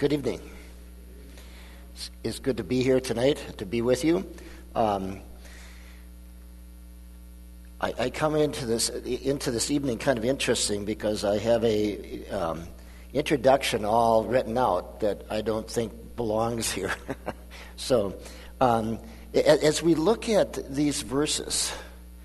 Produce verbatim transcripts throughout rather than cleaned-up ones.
Good evening. It's good to be here tonight, to be with you. Um, I, I come into this into this evening kind of interesting because I have a um, introduction all written out that I don't think belongs here. so, um, as we look at these verses,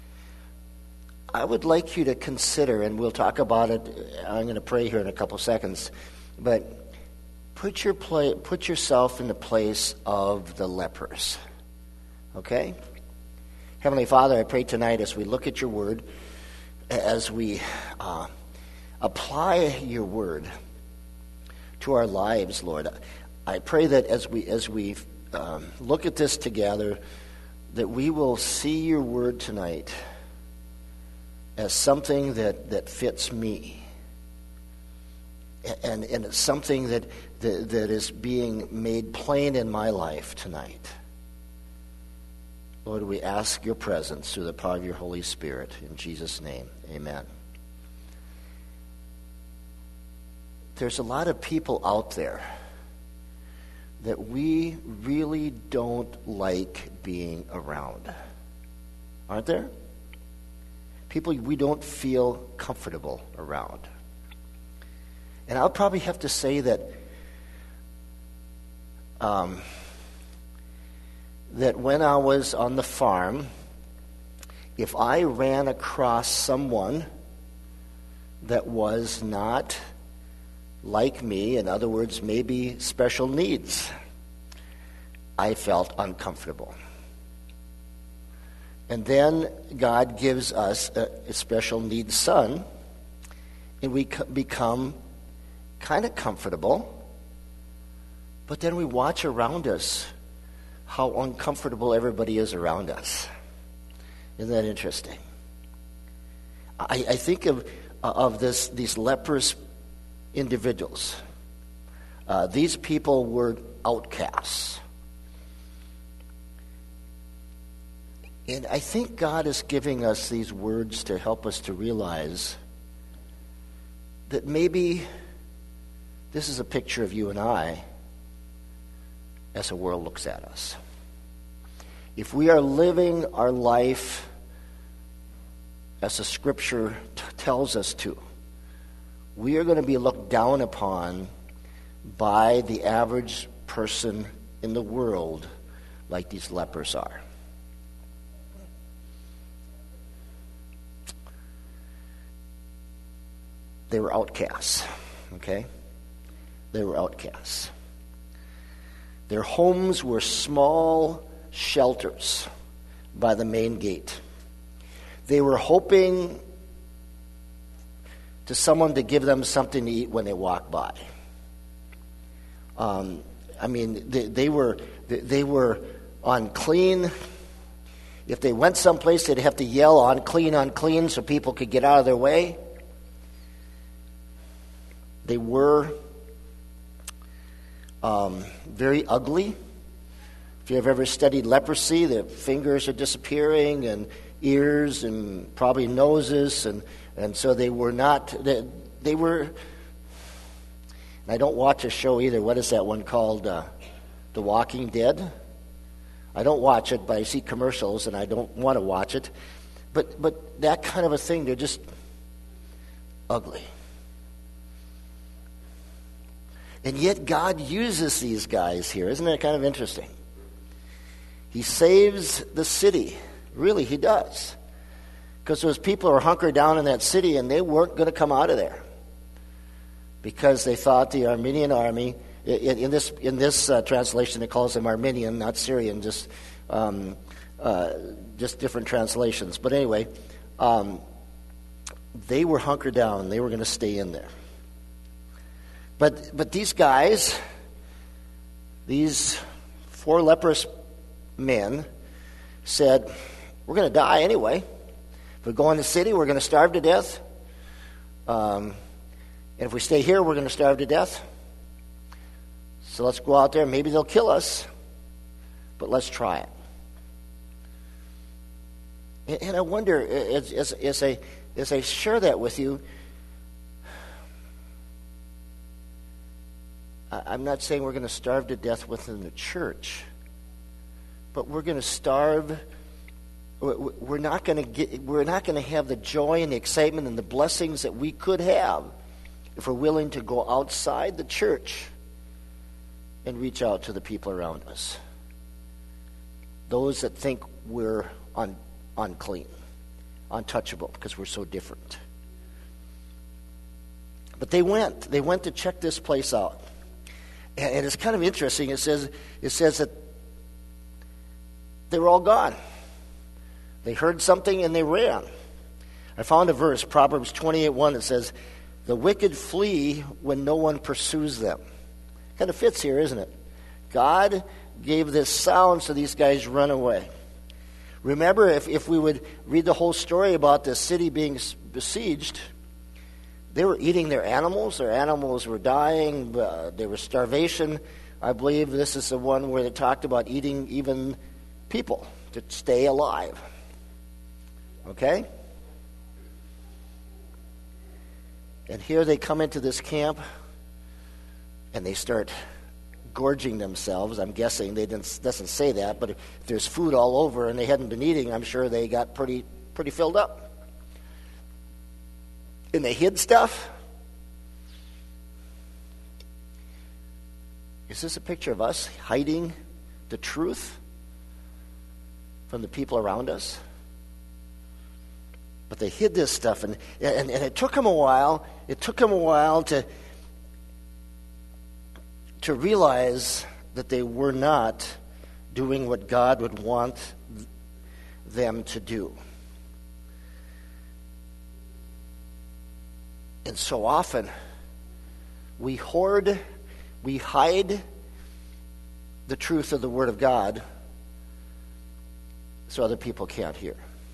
I would like you to consider, and we'll talk about it. I'm going to pray here in a couple seconds, but put your play, put yourself in the place of the lepers. Okay? Heavenly Father, I pray tonight as we look at your word, as we uh, apply your word to our lives, Lord, I pray that as we as we um, look at this together, that we will see your word tonight as something that, that fits me. And, and it's something that, that that is being made plain in my life tonight. Lord, we ask your presence through the power of your Holy Spirit. In Jesus' name, amen. There's a lot of people out there that we really don't like being around. Aren't there? People we don't feel comfortable around. And I'll probably have to say that um, that when I was on the farm, if I ran across someone that was not like me, in other words, maybe special needs, I felt uncomfortable. And then God gives us a, a special needs son, and we c- become kind of comfortable, but then we watch around us how uncomfortable everybody is around us. Isn't that interesting? I, I think of of this these leprous individuals. Uh, these people were outcasts. And I think God is giving us these words to help us to realize that maybe this is a picture of you and I as the world looks at us. If we are living our life as the Scripture t- tells us to, we are going to be looked down upon by the average person in the world like these lepers are. They were outcasts, okay? They were outcasts. Their homes were small shelters by the main gate. They were hoping to someone to give them something to eat when they walk by. Um, I mean, they, they were they, they were unclean. If they went someplace, they'd have to yell unclean, unclean, so people could get out of their way. They were um, very ugly. If you have ever studied leprosy, the fingers are disappearing and ears and probably noses, and, and so they were not, they, they were, and I don't watch a show either. What is that one called? Uh, The Walking Dead? I don't watch it, but I see commercials and I don't want to watch it. But, but that kind of a thing, they're just ugly. And yet God uses these guys here. Isn't that kind of interesting? He saves the city. Really, he does. Because those people are hunkered down in that city and they weren't going to come out of there. Because they thought the Armenian army, in, in this in this uh, translation it calls them Armenian, not Syrian, just, um, uh, just different translations. But anyway, um, they were hunkered down. They were going to stay in there. But but these guys, these four leprous men, said, we're going to die anyway. If we go in the city, we're going to starve to death. Um, and if we stay here, we're going to starve to death. So let's go out there. Maybe they'll kill us, but let's try it. And, and I wonder, as, as, as, I, as I share that with you, I'm not saying we're going to starve to death within the church, but we're going to starve. We're not going to get. We're not going to have the joy and the excitement and the blessings that we could have if we're willing to go outside the church and reach out to the people around us. Those that think we're un, unclean, untouchable, because we're so different. But they went. They went to check this place out. And it's kind of interesting. It says, it says that they were all gone. They heard something and they ran. I found a verse, Proverbs twenty-eight one, that says, "The wicked flee when no one pursues them." Kind of fits here, isn't it? God gave this sound so these guys run away. Remember, if, if we would read the whole story about the city being besieged, they were eating their animals. Their animals were dying. Uh, there was starvation. I believe this is the one where they talked about eating even people to stay alive. Okay? And here they come into this camp, and they start gorging themselves. I'm guessing they didn't doesn't say that, but if there's food all over and they hadn't been eating, I'm sure they got pretty pretty filled up. And they hid stuff. Is this a picture of us hiding the truth from the people around us? But they hid this stuff, and, and, and it took them a while. It took them a while to, to realize that they were not doing what God would want them to do. And so often, we hoard, we hide the truth of the Word of God so other people can't hear.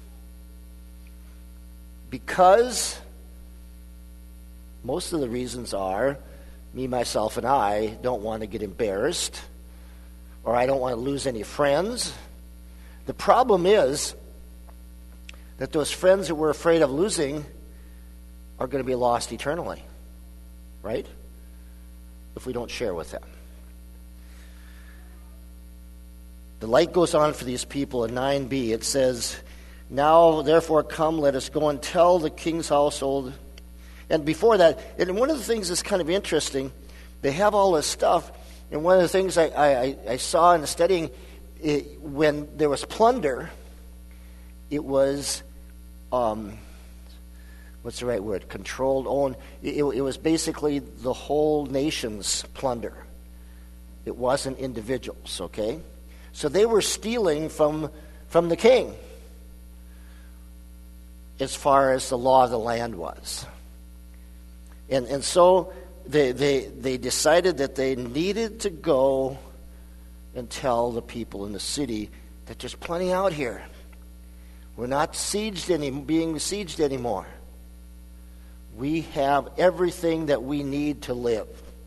Because most of the reasons are, me, myself, and I don't want to get embarrassed, or I don't want to lose any friends. The problem is that those friends that we're afraid of losing are going to be lost eternally, right? If we don't share with them. The light goes on for these people in nine b. It says, "Now, therefore, come, let us go and tell the king's household." And before that, and one of the things that's kind of interesting, they have all this stuff, and one of the things I, I, I saw in the studying, it, when there was plunder, it was, um, what's the right word, controlled, owned. It, it was basically the whole nation's plunder. It wasn't individuals, okay? So they were stealing from from the king as far as the law of the land was. And and so they they they decided that they needed to go and tell the people in the city that there's plenty out here. We're not sieged any, being besieged anymore. We have everything that we need to live.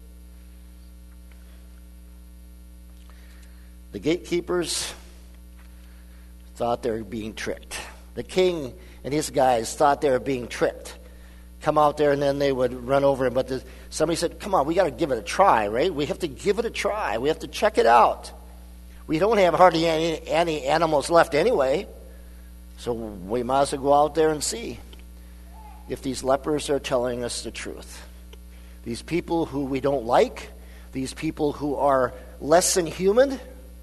The gatekeepers thought they were being tricked. The king and his guys thought they were being tricked. Come out there and then they would run over him. But the, somebody said, come on, we got to give it a try, right? We have to give it a try. We have to check it out. We don't have hardly any, any animals left anyway. So we might as well go out there and see if these lepers are telling us the truth. These people who we don't like, these people who are less than human.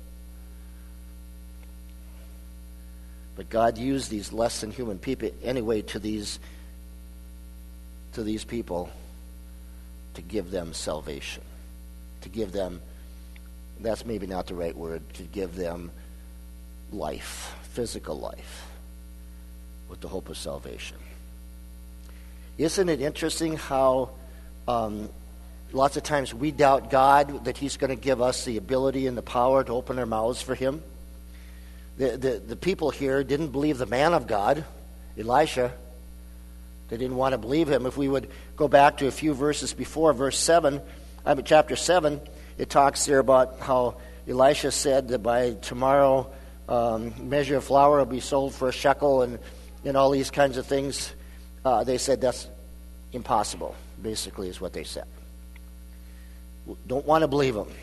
But God used these less than human people anyway to these to these people to give them salvation. To give them, that's maybe not the right word, to give them life, physical life, with the hope of salvation. Isn't it interesting how um, lots of times we doubt God, that He's going to give us the ability and the power to open our mouths for Him? The, the, the people here didn't believe the man of God, Elisha. They didn't want to believe him. If we would go back to a few verses before, verse seven, I mean, chapter seven, it talks there about how Elisha said that by tomorrow, um, measure of flour will be sold for a shekel, and, and all these kinds of things. Uh, they said that's impossible, basically, is what they said. don't want to believe him.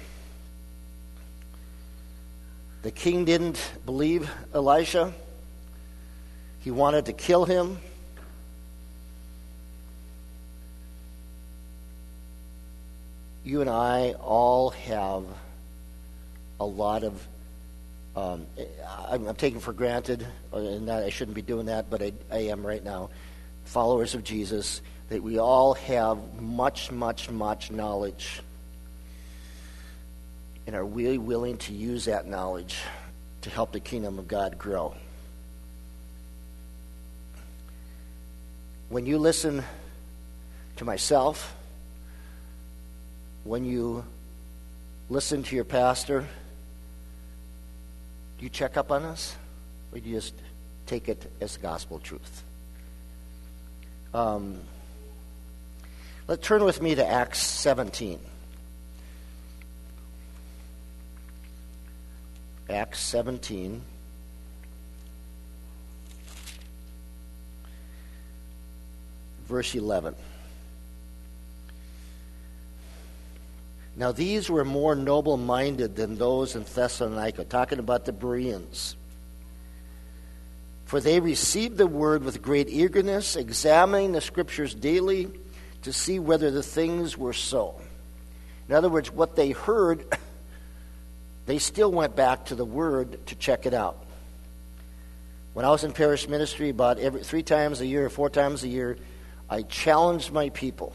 The king didn't believe Elisha. He wanted to kill him. You and I all have a lot of, um, I'm, I'm taking for granted, and that I shouldn't be doing that, but I, I am right now, followers of Jesus, that we all have much, much, much knowledge, and are really willing to use that knowledge to help the kingdom of God grow. When you listen to myself, when you listen to your pastor, do you check up on us, or do you just take it as gospel truth? Um, let's turn with me to Acts seventeen. Acts seventeen. Verse eleven. Now these were more noble-minded than those in Thessalonica, talking about the Bereans. For they received the word with great eagerness, examining the scriptures daily to see whether the things were so. In other words, what they heard, they still went back to the word to check it out. When I was in parish ministry, about every three times a year, or four times a year, I challenged my people.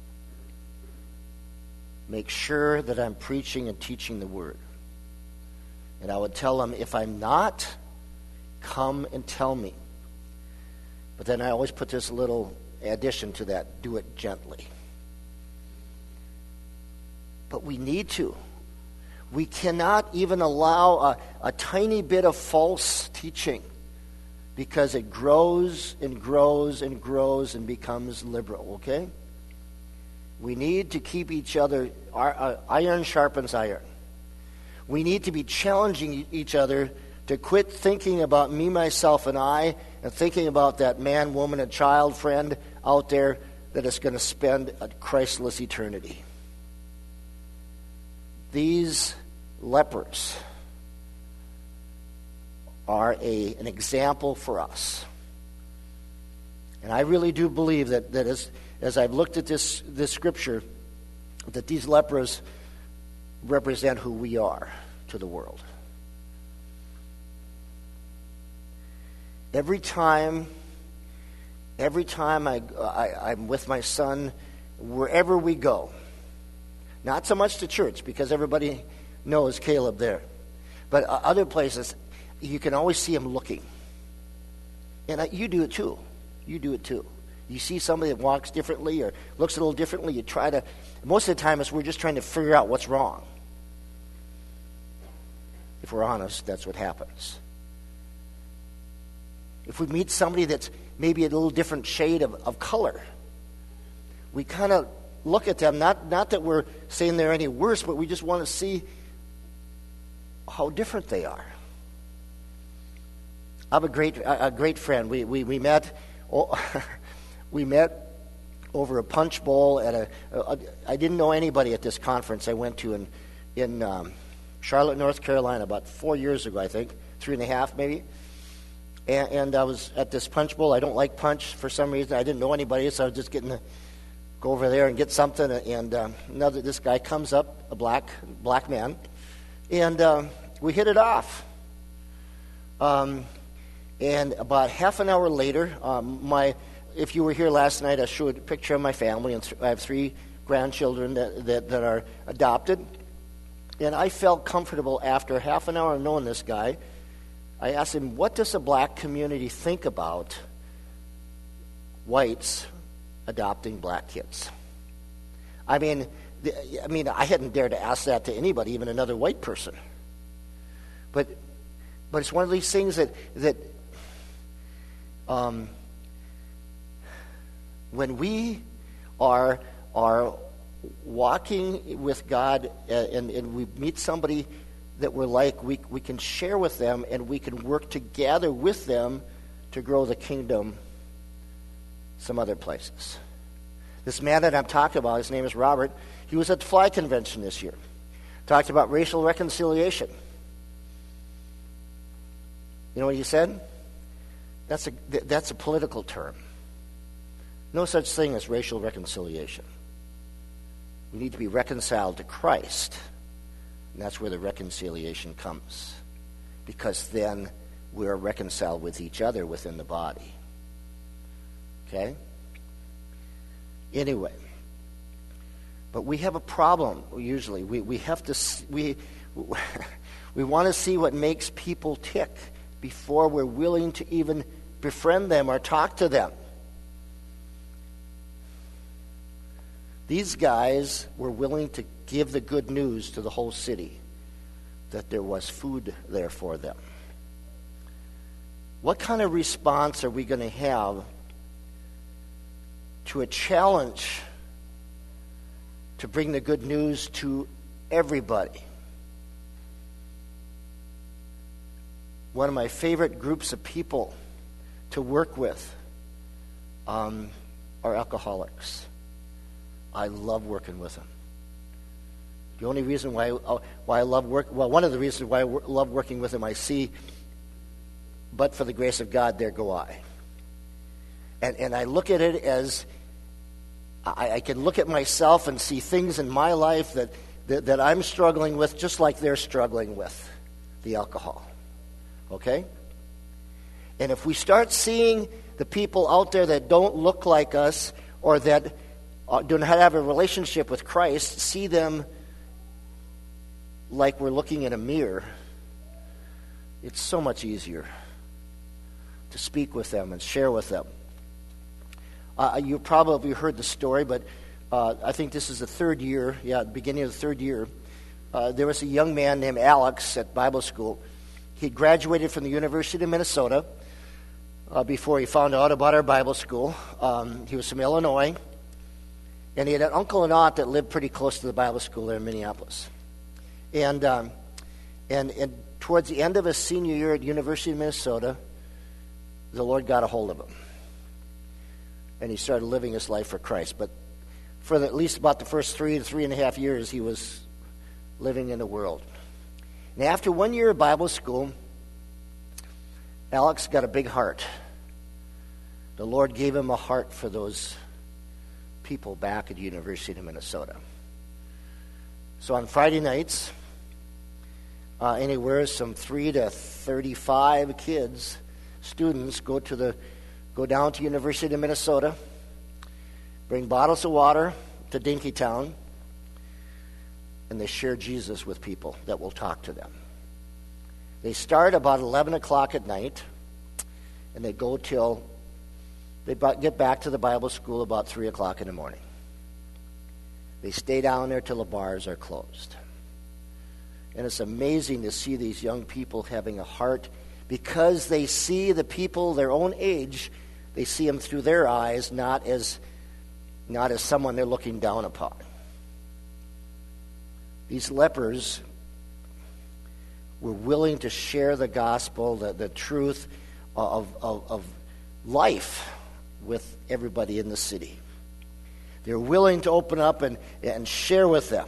Make sure that I'm preaching and teaching the word. And I would tell them, if I'm not, come and tell me. But then I always put this little addition to that: do it gently. But we need to. We cannot even allow a, a tiny bit of false teaching, because it grows and grows and grows and becomes liberal, okay? We need to keep each other, our, uh, iron sharpens iron. We need to be challenging each other to quit thinking about me, myself, and I, and thinking about that man, woman, and child friend out there that is going to spend a Christless eternity. These lepers are a, an example for us. And I really do believe that, that as, as I've looked at this, this scripture, that these lepers represent who we are to the world. Every time, every time I, I, I'm with my son, wherever we go, not so much to church, because everybody knows Caleb there, but other places, you can always see him looking. And I, you do it too. You do it too. You see somebody that walks differently or looks a little differently, you try to, most of the time it's we're just trying to figure out what's wrong. If we're honest, that's what happens. If we meet somebody that's maybe a little different shade of, of color, we kind of look at them, not, not that we're saying they're any worse, but we just want to see how different they are. I have a great a great friend. We we we met oh, we met over a punch bowl at a, a. I didn't know anybody at this conference I went to in in um, Charlotte, North Carolina, about four years ago, I think, three and a half maybe. And, and I was at this punch bowl. I don't like punch for some reason. I didn't know anybody, so I was just getting to go over there and get something. And um, another this guy comes up, a black black man, and um, we hit it off. Um. And about half an hour later, um, my if you were here last night, I showed a picture of my family, and th- I have three grandchildren that, that, that are adopted. And I felt comfortable after half an hour of knowing this guy. I asked him, what does the black community think about whites adopting black kids? I mean, the, I mean, I hadn't dared to ask that to anybody, even another white person. But but it's one of these things that that Um, when we are are walking with God and, and we meet somebody that we're like, we we can share with them and we can work together with them to grow the kingdom some other places. This man that I'm talking about, his name is Robert. He was at the Fly Convention this year. Talked about racial reconciliation. You know what he said? That's a, that's a political term. No such thing as racial reconciliation. We need to be reconciled to Christ. And that's where the reconciliation comes. Because then we're reconciled with each other within the body. Okay? Anyway. But we have a problem, usually. We we have to, we, we want to see what makes people tick before we're willing to even befriend them or talk to them. These guys were willing to give the good news to the whole city that there was food there for them. What kind of response are we going to have to a challenge to bring the good news to everybody? One of my favorite groups of people to work with um, are alcoholics. I love working with them. The only reason why uh, why I love work well, one of the reasons why I w- love working with them, I see, but for the grace of God, there go I. And and I look at it as I, I can look at myself and see things in my life that, that that I'm struggling with, just like they're struggling with the alcohol. Okay? And if we start seeing the people out there that don't look like us or that do not have a relationship with Christ, see them like we're looking in a mirror, it's so much easier to speak with them and share with them. Uh, you probably heard the story, but uh, I think this is the third year, yeah, beginning of the third year. Uh, there was a young man named Alex at Bible school. He graduated from the University of Minnesota uh, before he found out about our Bible school. Um, he was from Illinois. And he had an uncle and aunt that lived pretty close to the Bible school there in Minneapolis. And, um, and and towards the end of his senior year at the University of Minnesota, the Lord got a hold of him. And he started living his life for Christ. But for the, at least about the first three to three and a half years, he was living in the world. And after one year of Bible school, Alex got a big heart. The Lord gave him a heart for those people back at the University of Minnesota. So on Friday nights, uh, anywhere from three to thirty-five kids, students, go to the go down to University of Minnesota, bring bottles of water to Dinkytown, and they share Jesus with people that will talk to them. They start about eleven o'clock at night, and they go till They get back to the Bible school about three o'clock in the morning. They stay down there till the bars are closed. And it's amazing to see these young people having a heart because they see the people their own age, they see them through their eyes, not as, not as someone they're looking down upon. These lepers were willing to share the gospel, the, the truth of, of, of life with everybody in the city. They're willing to open up and, and share with them.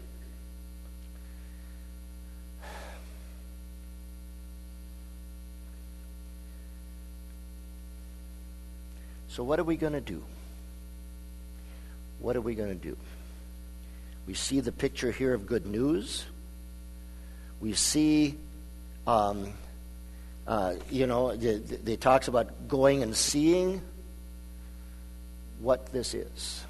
So what are we going to do? What are we going to do? We see the picture here of good news. We see, um, uh, you know, they talks about going and seeing what this is.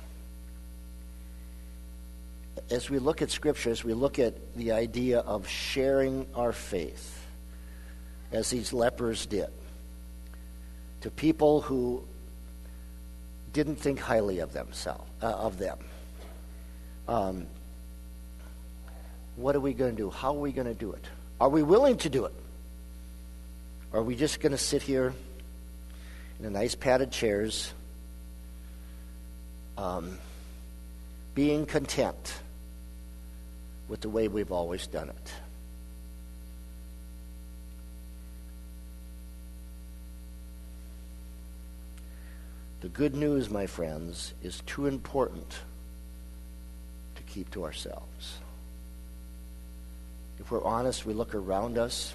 As we look at Scripture, as we look at the idea of sharing our faith, as these lepers did, to people who didn't think highly of themselves, uh, of them. Um, what are we going to do? How are we going to do it? Are we willing to do it? Or are we just going to sit here in the nice padded chairs, um, being content with the way we've always done it? The good news, my friends, is too important to keep to ourselves. If we're honest, we look around us.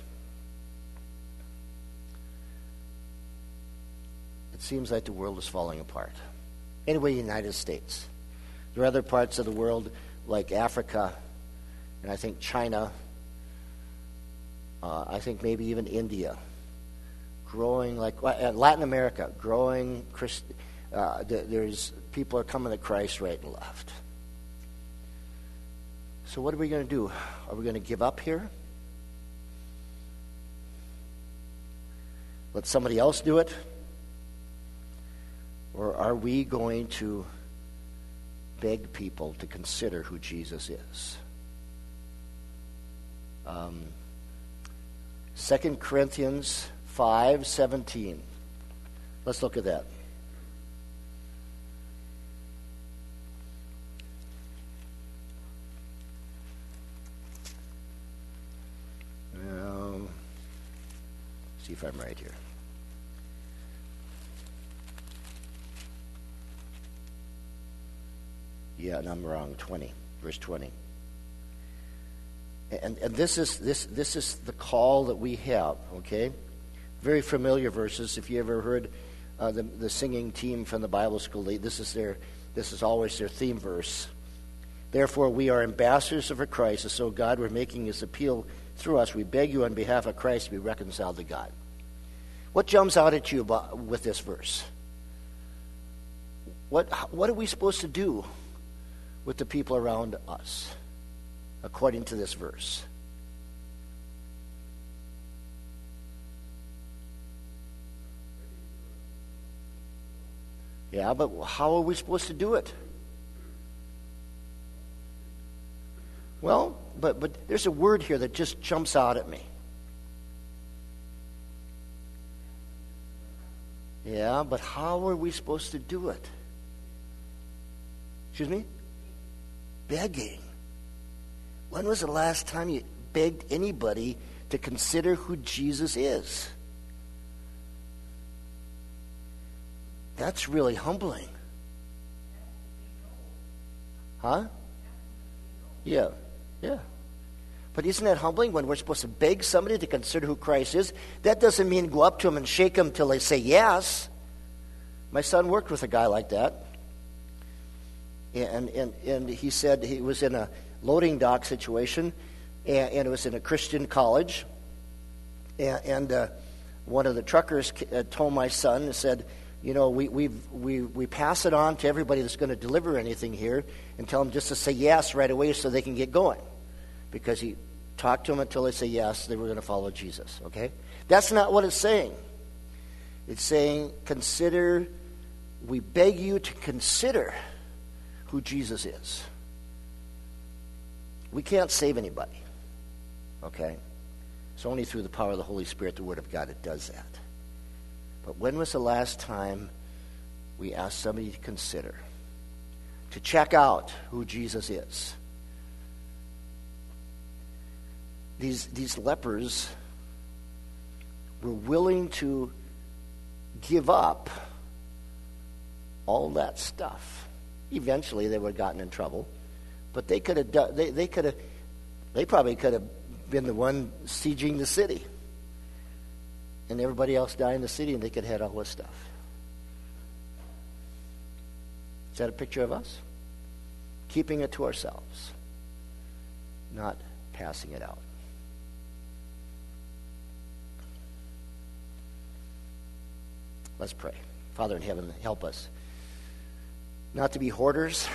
It seems like the world is falling apart. Anyway, United States. There are other parts of the world like Africa, and I think China, uh, I think maybe even India, growing like uh, Latin America, growing. Christ, uh, there's people are coming to Christ right and left. So what are we going to do? Are we going to give up here? Let somebody else do it? Or are we going to beg people to consider who Jesus is? Um, Second Corinthians five seventeen. Let's look at that. Um, see if I'm right here. Yeah, and I'm wrong. Twenty, verse twenty. And and this is this this is the call that we have. Okay, very familiar verses. If you ever heard uh, the the singing team from the Bible school, they, this is their this is always their theme verse. Therefore, we are ambassadors of Christ, and so God, we're making His appeal through us. We beg you on behalf of Christ to be reconciled to God. What jumps out at you about, with this verse? What what are we supposed to do with the people around us, according to this verse? Yeah, but how are we supposed to do it? Well, but but there's a word here that just jumps out at me. Yeah, but how are we supposed to do it? Excuse me? Begging. When was the last time you begged anybody to consider who Jesus is? That's really humbling. Huh? Yeah, yeah. But isn't that humbling when we're supposed to beg somebody to consider who Christ is? That doesn't mean go up to them and shake them till they say yes. My son worked with a guy like that. And, and, and he said he was in a loading dock situation, and, and it was in a Christian college. And, and uh, one of the truckers told my son and said, you know, we we we we pass it on to everybody that's going to deliver anything here and tell them just to say yes right away so they can get going. Because he talked to them until they say yes, they were going to follow Jesus, okay? That's not what it's saying. It's saying, consider, we beg you to consider who Jesus is. We can't save anybody, okay? It's only through the power of the Holy Spirit, the Word of God, it does that. But when was the last time we asked somebody to consider, to check out who Jesus is? These, these lepers were willing to give up all that stuff. Eventually, they would have gotten in trouble, but they could have done, they, they could have, they probably could have been the one sieging the city, and everybody else die in the city, and they could have had all this stuff. Is that a picture of us? Keeping it to ourselves, not passing it out. Let's pray. Father in heaven, help us not to be hoarders.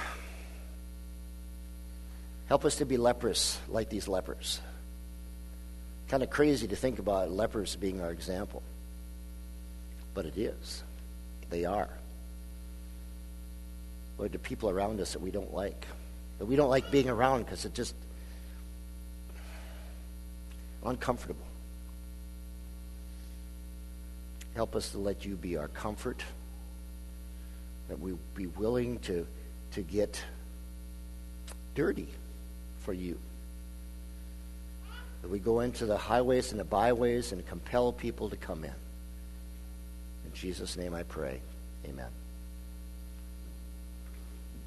Help us to be leprous like these lepers. Kind of crazy to think about lepers being our example. But it is. They are. Lord, the people around us that we don't like. That we don't like being around because it's just uncomfortable. Help us to let you be our comfort. That we be willing to, to get dirty for you. That we go into the highways and the byways and compel people to come in. In Jesus' name I pray. Amen.